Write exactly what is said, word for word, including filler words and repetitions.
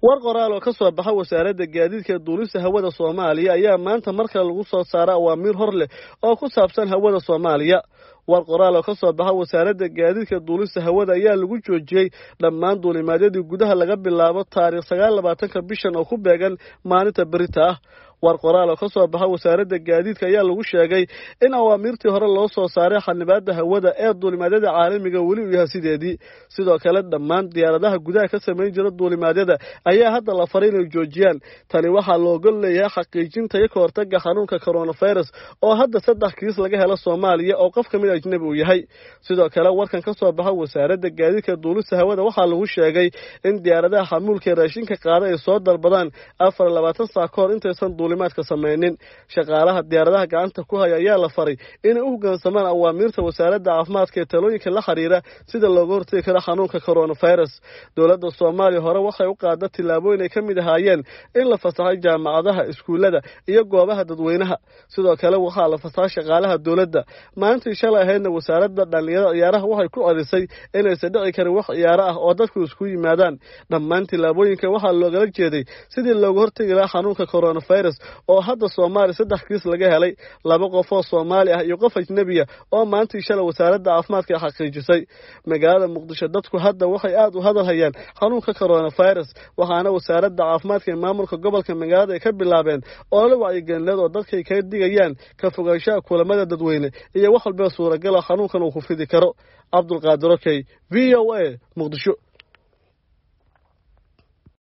war qoraal oo ka soo baxa wasaaradda gaadiidka duulista hawada Soomaaliya ayaa maanta marka lagu soo saaray awaamiir hor leh oo ku saabsan hawada Soomaaliya. war qoraal oo ka soo baxa wasaaradda gaadiidka duulista hawada ayaa lagu joojiyay dhammaan duulimaadyadii gudaha laga bilaabo taariikh sagaal iyo labaatanka bishan oo ku beegan maalinta berita ah. war qoraal oo ka soo baxa wasaaradda gaadiidka ayaa lagu sheegay in awaamirtii hore loo soo saaray xanibaadda hawada ee duulimaadyada caalamiga weli u yahay sideedii. sidoo kale dhammaan diyaaradaha gudaha ka sameyn jira duulimaadyada ayaa hadda la faray inay joojiyaan. tani waxaa looga leeyahay xaqiijinta iyo ka hortagga xanuunka coronavirus oo hadda saddex kiis laga helo Soomaaliya oo qof ka mid ajnabi uu yahay. sidoo kale warkan ka soo baxa wasaaradda gaadiidka duulista hawada waxaa lagu sheegay in diyaaradaha xamuulka raashinka qaada ay soo dalbadaan afar iyo labaatan saac ka hor intaysan duulimaadka sameeynin. shaqaalaha diyaaradaha gacanta ku haya ayaa la faray inay u hoggaansamaan awaamirta wasaaradda caafimaadka ee talooyinka la xiriira sida looga hortagi karo xanuunka coronavirus. dowladda Soomaaliya hore waxay u qaaday tillaabooyin ay ka mid ahaayeen in la fasaxay jaamacadaha, iskuulada iyo goobaha dadweynaha. sidoo kale waxaa la fasaxay shaqaalaha dowladda. maalintii shalay ahaydna wasaaradda dhalinyarada ciyaaraha waxay ku celisay inaysan dhici karin wax ciyaaro ah oo dadku isku yimaadaan. dhammaan tillaabooyinka waxaa loogala jeeday sidii looga hortagi lahaa xanuunka coronavirus oo hadda Soomaaliya saddex kiis laga helay, laba qof oo Soomaali ah iyo qof ajnabi ah oo maanta shalay wasaaradda caafimaadka xaqiijisay. magaalada Muqdisho dadku hadda waxay aad u hadalhayaan xanuunka coronavirus, waxaana wasaaradda caafimaadka ee maamulka gobolka magaalada ay ka bilaabeen oo la wacyigelin oo dadka ay ka digayaan ka fogaanshaha kulamada dadweyne iyo wax walba suuragal ah xanuunkan uu ku fidi karo. Cabdulqaadir Okey, V O A, Muqdisho.